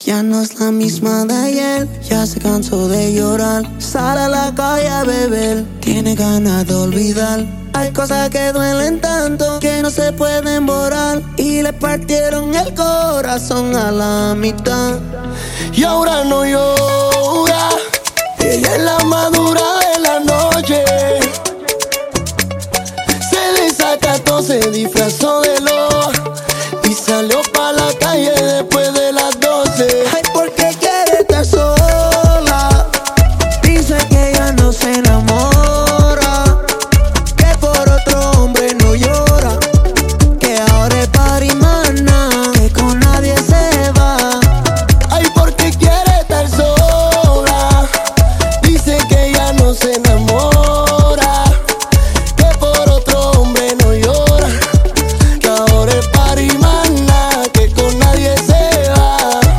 Ya no es la misma de ayer, ya se cansó de llorar. Sale a la calle a beber, tiene ganas de olvidar. Hay cosas que duelen tanto que no se pueden borrar. Y le partieron el corazón a la mitad. Y ahora no llora, ella es la madura de la noche. Se desacató, se disfrazó de loba y salió pa' la calle después de las 12. Ay, porque quiere estar sola. Dice que ya no se enamora, que por otro hombre no llora, que ahora es parimana, que con nadie se va. Ay, porque quiere estar sola. Dice que ya no se enamora, que por otro hombre no llora, que ahora es parimana, que con nadie se va.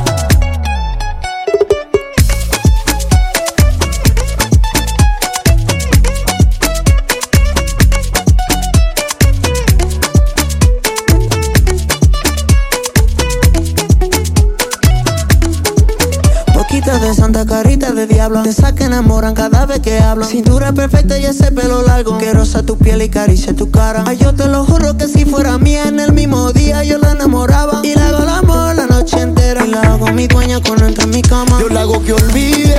Poquita de santa, carita de diablo, de esas que enamoran cada vez que hablan. Cintura perfecta y ese pelo largo, que roza tu piel y caricia tu cara. Ay, yo te lo juro que si fuera mía, en el mismo día yo la enamoraba. Y le hago el amor la noche entera, y la hago mi dueña cuando entra en mi cama. Yo la hago que olvide